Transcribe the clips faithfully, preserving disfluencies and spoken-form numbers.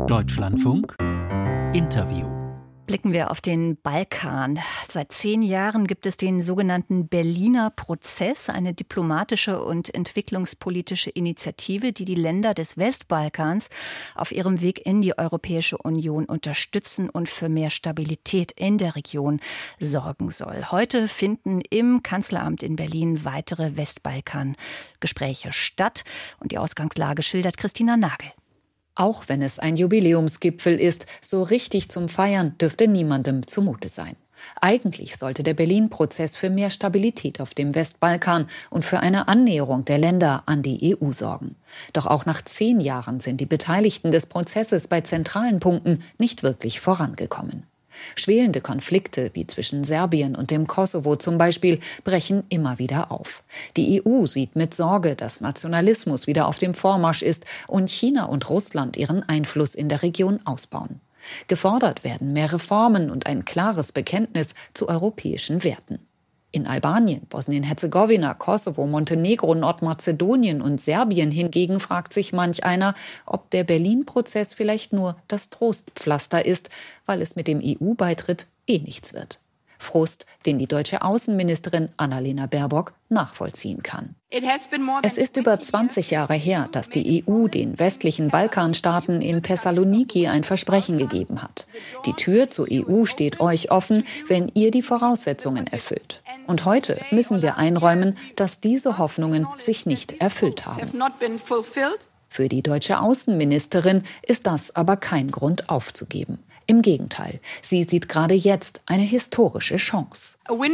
Deutschlandfunk Interview. Blicken wir auf den Balkan. Seit zehn Jahren gibt es den sogenannten Berliner Prozess, eine diplomatische und entwicklungspolitische Initiative, die die Länder des Westbalkans auf ihrem Weg in die Europäische Union unterstützen und für mehr Stabilität in der Region sorgen soll. Heute finden im Kanzleramt in Berlin weitere Westbalkan-Gespräche statt. Und die Ausgangslage schildert Christina Nagel. Auch wenn es ein Jubiläumsgipfel ist, so richtig zum Feiern dürfte niemandem zumute sein. Eigentlich sollte der Berlin-Prozess für mehr Stabilität auf dem Westbalkan und für eine Annäherung der Länder an die E U sorgen. Doch auch nach zehn Jahren sind die Beteiligten des Prozesses bei zentralen Punkten nicht wirklich vorangekommen. Schwelende Konflikte, wie zwischen Serbien und dem Kosovo zum Beispiel, brechen immer wieder auf. Die E U sieht mit Sorge, dass Nationalismus wieder auf dem Vormarsch ist und China und Russland ihren Einfluss in der Region ausbauen. Gefordert werden mehr Reformen und ein klares Bekenntnis zu europäischen Werten. In Albanien, Bosnien-Herzegowina, Kosovo, Montenegro, Nordmazedonien und Serbien hingegen fragt sich manch einer, ob der Berlin-Prozess vielleicht nur das Trostpflaster ist, weil es mit dem E U-Beitritt eh nichts wird. Frust, den die deutsche Außenministerin Annalena Baerbock nachvollziehen kann. Es ist über zwanzig Jahre her, dass die E U den westlichen Balkanstaaten in Thessaloniki ein Versprechen gegeben hat. Die Tür zur E U steht euch offen, wenn ihr die Voraussetzungen erfüllt. Und heute müssen wir einräumen, dass diese Hoffnungen sich nicht erfüllt haben. Für die deutsche Außenministerin ist das aber kein Grund aufzugeben. Im Gegenteil, sie sieht gerade jetzt eine historische Chance.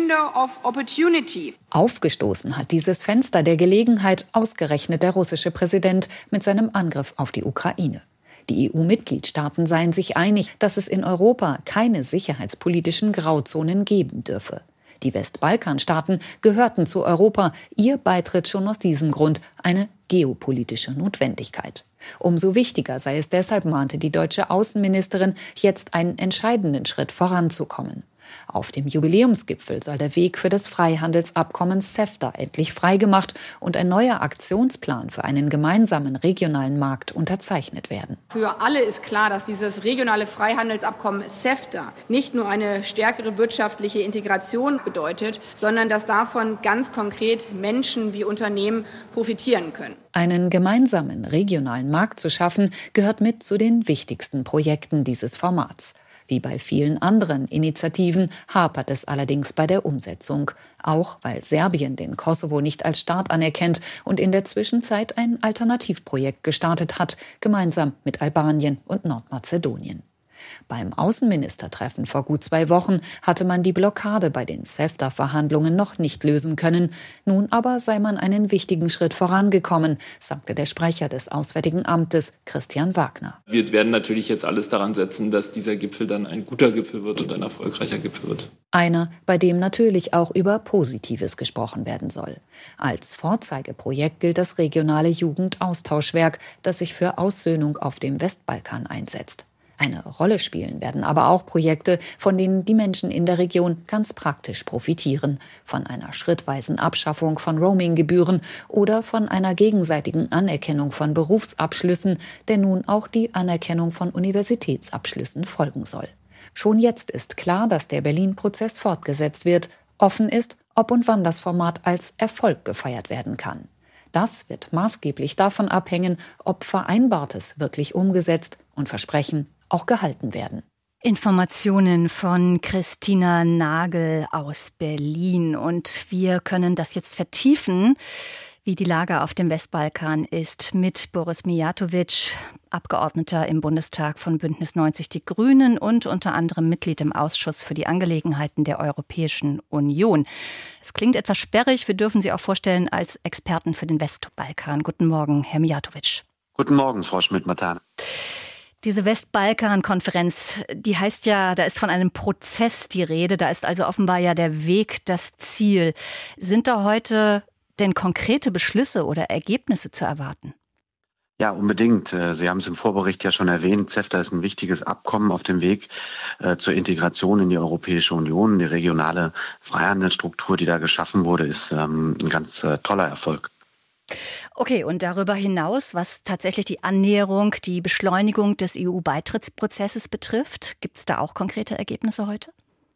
Aufgestoßen hat dieses Fenster der Gelegenheit ausgerechnet der russische Präsident mit seinem Angriff auf die Ukraine. Die E U-Mitgliedstaaten seien sich einig, dass es in Europa keine sicherheitspolitischen Grauzonen geben dürfe. Die Westbalkanstaaten gehörten zu Europa, ihr Beitritt schon aus diesem Grund eine geopolitische Notwendigkeit. Umso wichtiger sei es deshalb, mahnte die deutsche Außenministerin, jetzt einen entscheidenden Schritt voranzukommen. Auf dem Jubiläumsgipfel soll der Weg für das Freihandelsabkommen CEFTA endlich freigemacht und ein neuer Aktionsplan für einen gemeinsamen regionalen Markt unterzeichnet werden. Für alle ist klar, dass dieses regionale Freihandelsabkommen CEFTA nicht nur eine stärkere wirtschaftliche Integration bedeutet, sondern dass davon ganz konkret Menschen wie Unternehmen profitieren können. Einen gemeinsamen regionalen Markt zu schaffen, gehört mit zu den wichtigsten Projekten dieses Formats. Wie bei vielen anderen Initiativen hapert es allerdings bei der Umsetzung. Auch weil Serbien den Kosovo nicht als Staat anerkennt und in der Zwischenzeit ein Alternativprojekt gestartet hat, gemeinsam mit Albanien und Nordmazedonien. Beim Außenministertreffen vor gut zwei Wochen hatte man die Blockade bei den CEFTA-Verhandlungen noch nicht lösen können. Nun aber sei man einen wichtigen Schritt vorangekommen, sagte der Sprecher des Auswärtigen Amtes, Christian Wagner. Wir werden natürlich jetzt alles daran setzen, dass dieser Gipfel dann ein guter Gipfel wird und ein erfolgreicher Gipfel wird. Einer, bei dem natürlich auch über Positives gesprochen werden soll. Als Vorzeigeprojekt gilt das regionale Jugendaustauschwerk, das sich für Aussöhnung auf dem Westbalkan einsetzt. Eine Rolle spielen werden aber auch Projekte, von denen die Menschen in der Region ganz praktisch profitieren. Von einer schrittweisen Abschaffung von Roaminggebühren oder von einer gegenseitigen Anerkennung von Berufsabschlüssen, der nun auch die Anerkennung von Universitätsabschlüssen folgen soll. Schon jetzt ist klar, dass der Berlin-Prozess fortgesetzt wird. Offen ist, ob und wann das Format als Erfolg gefeiert werden kann. Das wird maßgeblich davon abhängen, ob Vereinbartes wirklich umgesetzt und Versprechen auch gehalten werden. Informationen von Christina Nagel aus Berlin. Und wir können das jetzt vertiefen, wie die Lage auf dem Westbalkan ist, mit Boris Mijatović, Abgeordneter im Bundestag von Bündnis neunzig Die Grünen und unter anderem Mitglied im Ausschuss für die Angelegenheiten der Europäischen Union. Es klingt etwas sperrig, wir dürfen Sie auch vorstellen als Experten für den Westbalkan. Guten Morgen, Herr Mijatović. Guten Morgen, Frau Schmidt-Mattern. Diese Westbalkan-Konferenz, die heißt ja, da ist von einem Prozess die Rede, da ist also offenbar ja der Weg das Ziel. Sind da heute denn konkrete Beschlüsse oder Ergebnisse zu erwarten? Ja, unbedingt. Sie haben es im Vorbericht ja schon erwähnt. CEFTA ist ein wichtiges Abkommen auf dem Weg äh, zur Integration in die Europäische Union. Die regionale Freihandelsstruktur, die da geschaffen wurde, ist ähm, ein ganz äh, toller Erfolg. Okay, und darüber hinaus, was tatsächlich die Annäherung, die Beschleunigung des E U-Beitrittsprozesses betrifft, gibt es da auch konkrete Ergebnisse heute?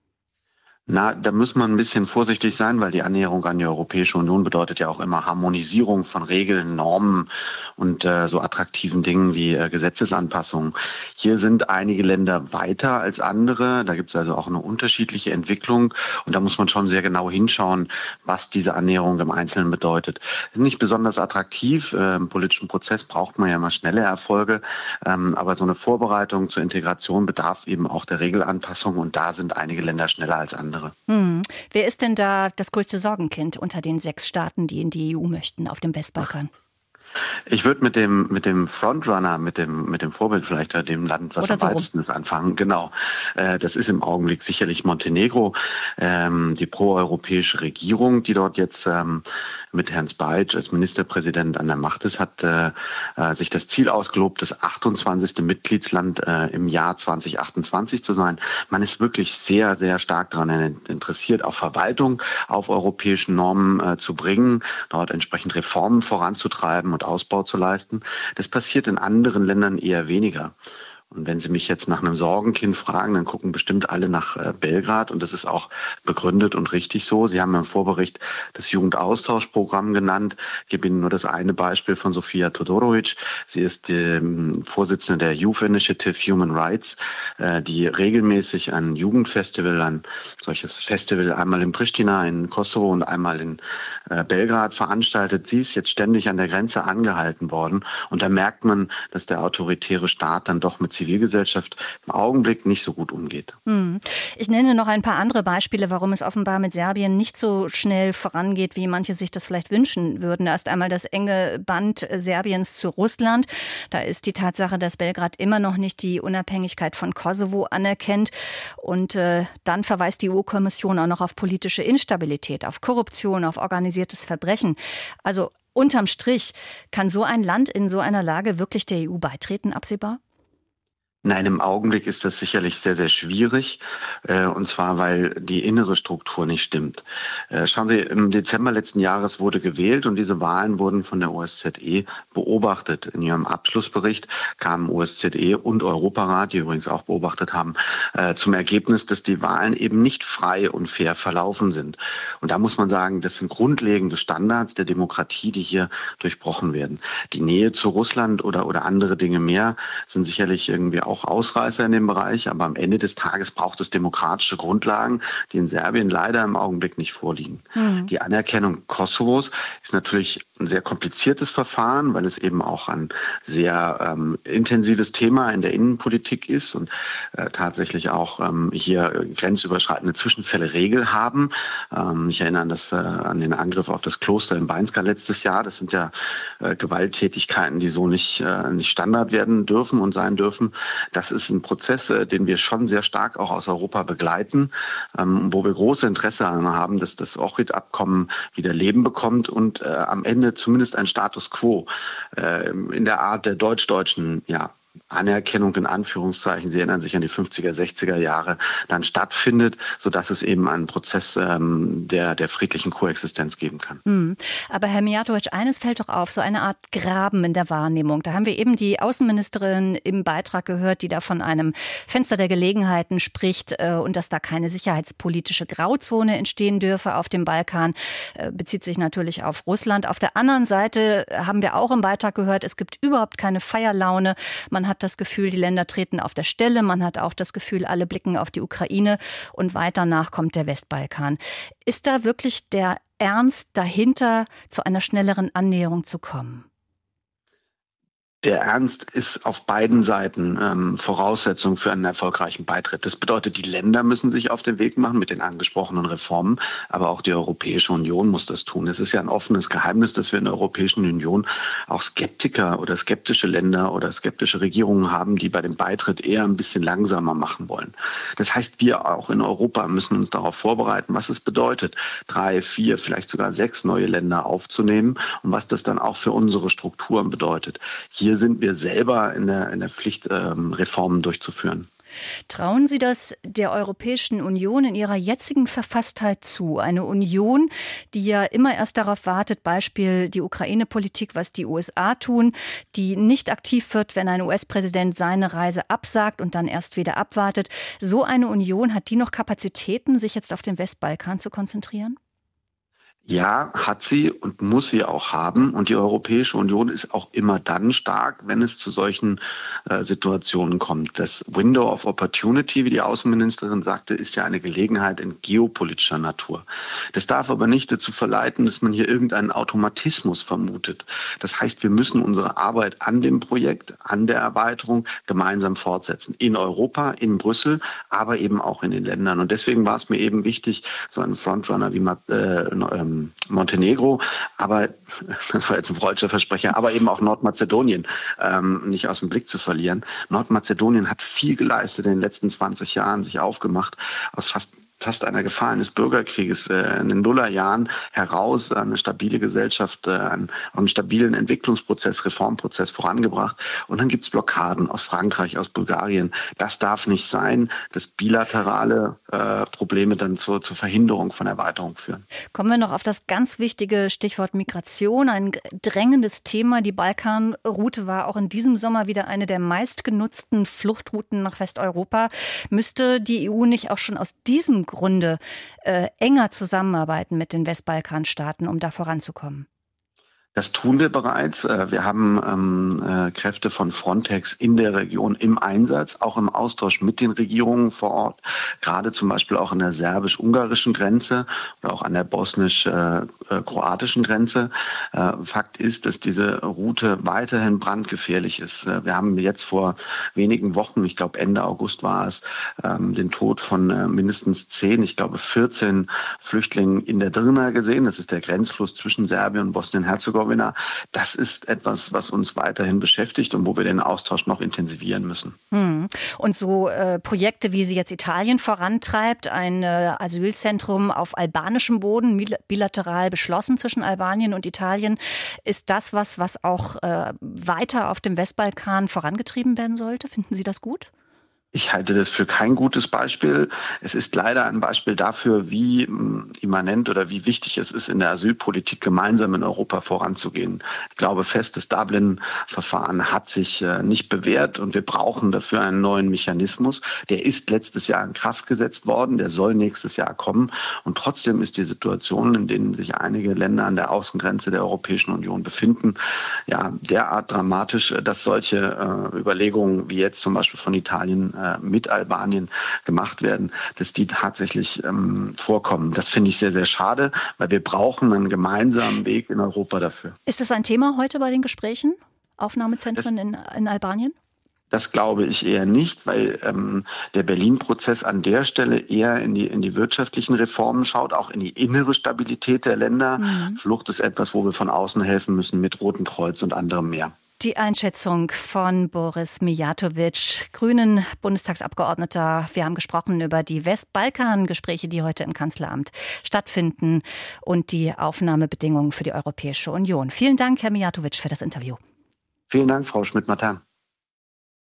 Na, da muss man ein bisschen vorsichtig sein, weil die Annäherung an die Europäische Union bedeutet ja auch immer Harmonisierung von Regeln, Normen und äh, so attraktiven Dingen wie äh, Gesetzesanpassungen. Hier sind einige Länder weiter als andere. Da gibt es also auch eine unterschiedliche Entwicklung. Und da muss man schon sehr genau hinschauen, was diese Annäherung im Einzelnen bedeutet. Es ist nicht besonders attraktiv. Äh, Im politischen Prozess braucht man ja immer schnelle Erfolge. Ähm, aber so eine Vorbereitung zur Integration bedarf eben auch der Regelanpassung. Und da sind einige Länder schneller als andere. Hm. Wer ist denn da das größte Sorgenkind unter den sechs Staaten, die in die E U möchten auf dem Westbalkan? Ich würde mit dem mit dem Frontrunner, mit dem mit dem Vorbild vielleicht dem Land, was Oder am so weitesten ist, anfangen. Genau, äh, das ist im Augenblick sicherlich Montenegro, ähm, die proeuropäische Regierung, die dort jetzt ähm, mit Herrn Spajic als Ministerpräsident an der Macht ist, hat äh, äh, sich das Ziel ausgelobt, das achtundzwanzigste Mitgliedsland äh, im Jahr zwanzig achtundzwanzig zu sein. Man ist wirklich sehr, sehr stark daran interessiert, auch Verwaltung auf europäischen Normen äh, zu bringen, dort entsprechend Reformen voranzutreiben und Ausbau zu leisten. Das passiert in anderen Ländern eher weniger. Und wenn Sie mich jetzt nach einem Sorgenkind fragen, dann gucken bestimmt alle nach äh, Belgrad. Und das ist auch begründet und richtig so. Sie haben im Vorbericht das Jugendaustauschprogramm genannt. Ich gebe Ihnen nur das eine Beispiel von Sofia Todorovic. Sie ist die ähm, Vorsitzende der Youth Initiative Human Rights, äh, die regelmäßig ein Jugendfestival, ein solches Festival einmal in Pristina in Kosovo und einmal in äh, Belgrad veranstaltet. Sie ist jetzt ständig an der Grenze angehalten worden. Und da merkt man, dass der autoritäre Staat dann doch mit Zivilgesellschaft im Augenblick nicht so gut umgeht. Hm. Ich nenne noch ein paar andere Beispiele, warum es offenbar mit Serbien nicht so schnell vorangeht, wie manche sich das vielleicht wünschen würden. Da ist einmal das enge Band Serbiens zu Russland. Da ist die Tatsache, dass Belgrad immer noch nicht die Unabhängigkeit von Kosovo anerkennt. Und äh, dann verweist die E U-Kommission auch noch auf politische Instabilität, auf Korruption, auf organisiertes Verbrechen. Also unterm Strich, kann so ein Land in so einer Lage wirklich der E U beitreten, absehbar? Nein, im Augenblick ist das sicherlich sehr, sehr schwierig, äh, und zwar, weil die innere Struktur nicht stimmt. Äh, schauen Sie, im Dezember letzten Jahres wurde gewählt und diese Wahlen wurden von der O S Z E beobachtet. In ihrem Abschlussbericht kamen O S Z E und Europarat, die übrigens auch beobachtet haben, äh, zum Ergebnis, dass die Wahlen eben nicht frei und fair verlaufen sind. Und da muss man sagen, das sind grundlegende Standards der Demokratie, die hier durchbrochen werden. Die Nähe zu Russland oder, oder andere Dinge mehr sind sicherlich irgendwie auch Ausreißer in dem Bereich, aber am Ende des Tages braucht es demokratische Grundlagen, die in Serbien leider im Augenblick nicht vorliegen. Mhm. Die Anerkennung Kosovos ist natürlich ein sehr kompliziertes Verfahren, weil es eben auch ein sehr ähm, intensives Thema in der Innenpolitik ist und äh, tatsächlich auch ähm, hier grenzüberschreitende Zwischenfälle Regel haben. Ähm, ich erinnere an, das, äh, an den Angriff auf das Kloster in Banjska letztes Jahr. Das sind ja äh, Gewalttätigkeiten, die so nicht, äh, nicht Standard werden dürfen und sein dürfen. Das ist ein Prozess, äh, den wir schon sehr stark auch aus Europa begleiten, ähm, wo wir große Interesse daran haben, dass das Ohrid-Abkommen wieder Leben bekommt und äh, am Ende zumindest ein Status quo äh, in der Art der deutsch-deutschen, ja, Anerkennung in Anführungszeichen, Sie erinnern sich an die fünfziger, sechziger Jahre, dann stattfindet, sodass es eben einen Prozess ähm, der, der friedlichen Koexistenz geben kann. Hm. Aber Herr Mijatovic, eines fällt doch auf, so eine Art Graben in der Wahrnehmung. Da haben wir eben die Außenministerin im Beitrag gehört, die da von einem Fenster der Gelegenheiten spricht äh, und dass da keine sicherheitspolitische Grauzone entstehen dürfe auf dem Balkan, äh, bezieht sich natürlich auf Russland. Auf der anderen Seite haben wir auch im Beitrag gehört, es gibt überhaupt keine Feierlaune. Man hat das Gefühl, die Länder treten auf der Stelle. Man hat auch das Gefühl, alle blicken auf die Ukraine und weit danach kommt der Westbalkan. Ist da wirklich der Ernst dahinter, zu einer schnelleren Annäherung zu kommen? Der Ernst ist auf beiden Seiten ähm, Voraussetzung für einen erfolgreichen Beitritt. Das bedeutet, die Länder müssen sich auf den Weg machen mit den angesprochenen Reformen, aber auch die Europäische Union muss das tun. Es ist ja ein offenes Geheimnis, dass wir in der Europäischen Union auch Skeptiker oder skeptische Länder oder skeptische Regierungen haben, die bei dem Beitritt eher ein bisschen langsamer machen wollen. Das heißt, wir auch in Europa müssen uns darauf vorbereiten, was es bedeutet, drei, vier, vielleicht sogar sechs neue Länder aufzunehmen und was das dann auch für unsere Strukturen bedeutet. Hier Hier sind wir selber in der, in der Pflicht, ähm, Reformen durchzuführen. Trauen Sie das der Europäischen Union in ihrer jetzigen Verfasstheit zu? Eine Union, die ja immer erst darauf wartet, Beispiel die Ukraine-Politik, was die U S A tun, die nicht aktiv wird, wenn ein U S-Präsident seine Reise absagt und dann erst wieder abwartet. So eine Union, hat die noch Kapazitäten, sich jetzt auf den Westbalkan zu konzentrieren? Ja, hat sie und muss sie auch haben. Und die Europäische Union ist auch immer dann stark, wenn es zu solchen äh, Situationen kommt. Das Window of Opportunity, wie die Außenministerin sagte, ist ja eine Gelegenheit in geopolitischer Natur. Das darf aber nicht dazu verleiten, dass man hier irgendeinen Automatismus vermutet. Das heißt, wir müssen unsere Arbeit an dem Projekt, an der Erweiterung gemeinsam fortsetzen. In Europa, in Brüssel, aber eben auch in den Ländern. Und deswegen war es mir eben wichtig, so einen Frontrunner wie äh, Montenegro, aber das war jetzt ein freudscher Versprecher, aber eben auch Nordmazedonien ähm, nicht aus dem Blick zu verlieren. Nordmazedonien hat viel geleistet in den letzten zwanzig Jahren, sich aufgemacht aus fast fast einer Gefahr eines Bürgerkrieges äh, in den Nullerjahren heraus, eine stabile Gesellschaft, äh, einen, einen stabilen Entwicklungsprozess, Reformprozess vorangebracht. Und dann gibt es Blockaden aus Frankreich, aus Bulgarien. Das darf nicht sein, dass bilaterale äh, Probleme dann zur, zur Verhinderung von Erweiterung führen. Kommen wir noch auf das ganz wichtige Stichwort Migration, ein drängendes Thema. Die Balkanroute war auch in diesem Sommer wieder eine der meistgenutzten Fluchtrouten nach Westeuropa. Müsste die E U nicht auch schon aus diesem Grunde äh, enger zusammenarbeiten mit den Westbalkanstaaten, um da voranzukommen? Das tun wir bereits. Wir haben ähm, äh, Kräfte von Frontex in der Region im Einsatz, auch im Austausch mit den Regierungen vor Ort, gerade zum Beispiel auch an der serbisch-ungarischen Grenze oder auch an der bosnisch-kroatischen Grenze. Äh, Fakt ist, dass diese Route weiterhin brandgefährlich ist. Wir haben jetzt vor wenigen Wochen, ich glaube Ende August war es, ähm, den Tod von äh, mindestens zehn, ich glaube vierzehn Flüchtlingen in der Drina gesehen. Das ist der Grenzfluss zwischen Serbien und Bosnien-Herzegowina. Das ist etwas, was uns weiterhin beschäftigt und wo wir den Austausch noch intensivieren müssen. Hm. Und so äh, Projekte, wie sie jetzt Italien vorantreibt, ein äh, Asylzentrum auf albanischem Boden, bilateral beschlossen zwischen Albanien und Italien, ist das was, was auch äh, weiter auf dem Westbalkan vorangetrieben werden sollte? Finden Sie das gut? Ich halte das für kein gutes Beispiel. Es ist leider ein Beispiel dafür, wie immanent oder wie wichtig es ist, in der Asylpolitik gemeinsam in Europa voranzugehen. Ich glaube fest, das Dublin-Verfahren hat sich nicht bewährt und wir brauchen dafür einen neuen Mechanismus. Der ist letztes Jahr in Kraft gesetzt worden, der soll nächstes Jahr kommen. Und trotzdem ist die Situation, in denen sich einige Länder an der Außengrenze der Europäischen Union befinden, ja, derart dramatisch, dass solche äh, Überlegungen wie jetzt zum Beispiel von Italien mit Albanien gemacht werden, dass die tatsächlich ähm, vorkommen. Das finde ich sehr, sehr schade, weil wir brauchen einen gemeinsamen Weg in Europa dafür. Ist das ein Thema heute bei den Gesprächen? Aufnahmezentren das, in, in Albanien? Das glaube ich eher nicht, weil ähm, der Berlin-Prozess an der Stelle eher in die, in die wirtschaftlichen Reformen schaut, auch in die innere Stabilität der Länder. Mhm. Flucht ist etwas, wo wir von außen helfen müssen mit Rotem Kreuz und anderem mehr. Die Einschätzung von Boris Mijatović, Grünen Bundestagsabgeordneter. Wir haben gesprochen über die Westbalkan-Gespräche, die heute im Kanzleramt stattfinden und die Aufnahmebedingungen für die Europäische Union. Vielen Dank, Herr Mijatović, für das Interview. Vielen Dank, Frau Schmidt-Mattern.